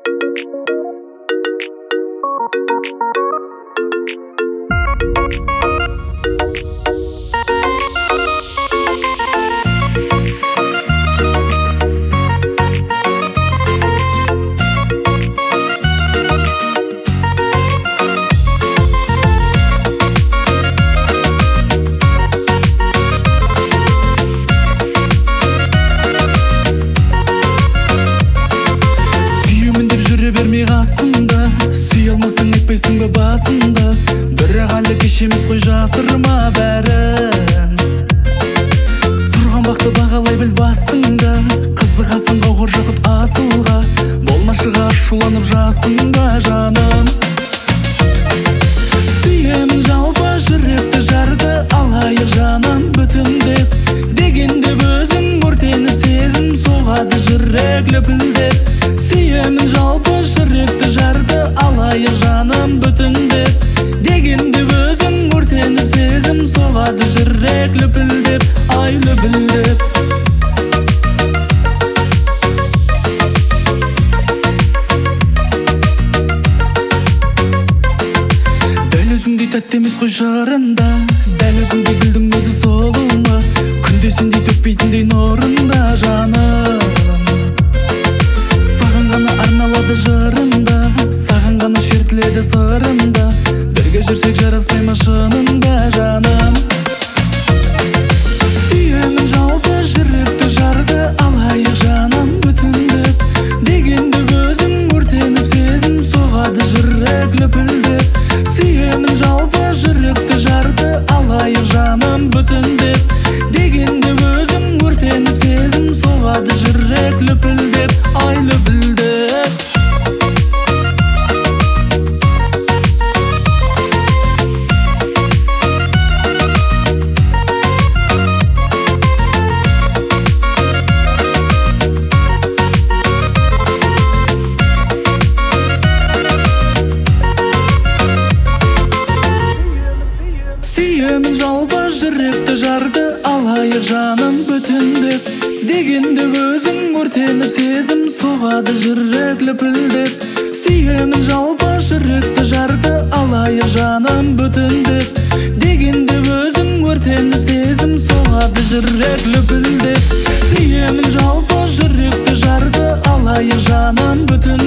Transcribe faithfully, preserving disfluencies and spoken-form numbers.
Қасымда сүй алмасаң етпейсің бе басында, бірақ әлі кеш емес қой, жасырма бәрін. Тұрған бақты бағалай біл басыңда, қызығасың қауқыр жақып асылға, болмашыға ашуланып жасыңда жаным. Сүйемін жалпы жүректі жарды, алайық жаным бүтіндеп, дегенде өзің өртеніп сезім соғады жүрек лүпілдеп. Сүйемін жалпы жүректі жарды, алайық жаным бүтіндеп, дегенде өзің өртеніп сезім соғады жүрек лүпілдеп, ай лүпілдеп. Дәл өзіңдей тәтті емес қой жарында, дәл өзіңдей гүлдің өзі сұлума, күнде сендей төкпейтіндей нұрында жаным. Саған ғана арналады жырымда, саған ғана шертіледі сырымда, бірге жүрсек жараспай ма шынында жаным. Сүйемін жалпы жүректі жарды, алайық жаным бүтіндеп, дегенде өзің өртеніп сезім соғады жүрек лүпілдеп. Сүйемін жалпы жүректі жарды, алайық жаным бүтіндеп, дегенде өзің өртеніп сезім соғады жүрек лүпілдеп, ай лүпілдеп. Сүйемін жалпы жүректі жарды, алайық жаным бүтіндеп, дегенде өзің өртеніп сезім соғады жүрек лүпілдеп. Сүйемін жалпы жүректі жарды, алайық жаным бүтіндеп, дегенде өзің өртеніп сезім соғады жүрек лүпілдеп. Сүйемін жалпы жүректі жарды, алайық жаным бүтіндеп.